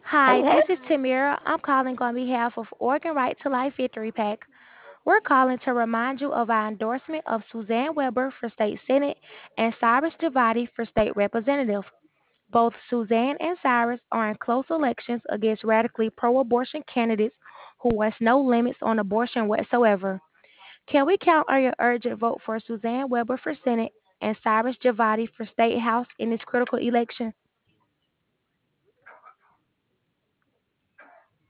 Hi, Hello. this is Tamira. I'm calling on behalf of Oregon Right to Life Victory PAC. We're calling to remind you of our endorsement of Suzanne Weber for State Senate and Cyrus Javati for State Representative. Both Suzanne and Cyrus are in close elections against radically pro abortion candidates who wants no limits on abortion whatsoever. Can we count on your urgent vote for Suzanne Weber for Senate and Cyrus Javati for State House in this critical election?